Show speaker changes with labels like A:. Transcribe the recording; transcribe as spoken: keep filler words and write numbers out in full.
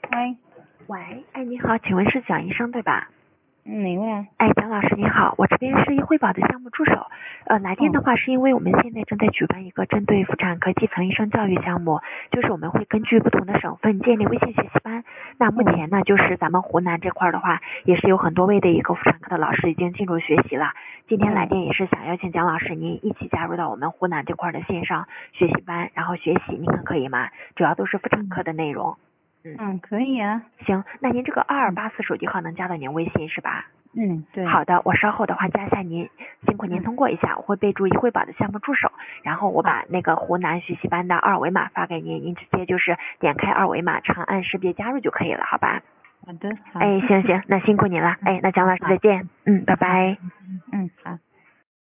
A: 喂，
B: 喂，哎，你好，请问是蒋医生对吧？
A: 嗯，哪位啊？
B: 哎，蒋老师你好，我这边是医惠保的项目助手。呃，来电的话是因为我们现在正在举办一个针对妇产科基层医生教育项目，就是我们会根据不同的省份建立微信学习班。那目前呢，就是咱们湖南这块的话，也是有很多位的一个妇产科的老师已经进入学习了。今天来电也是想邀请蒋老师您一起加入到我们湖南这块的线上学习班，然后学习，您看可以吗？主要都是妇产科的内容。
A: 嗯嗯，可以啊。
B: 行，那您这个二二八四手机号能加到您微信是吧？
A: 嗯，对。
B: 好的，我稍后的话加一下您，辛苦您通过一下，我会备注医惠保的项目助手，然后我把那个湖南学习班的二维码发给您，您直接就是点开二维码，长按识别加入就可以了，好吧？
A: 好的，好。
B: 哎，行行，那辛苦您了，哎，那蒋老师再见，嗯，拜拜。
A: 嗯，好。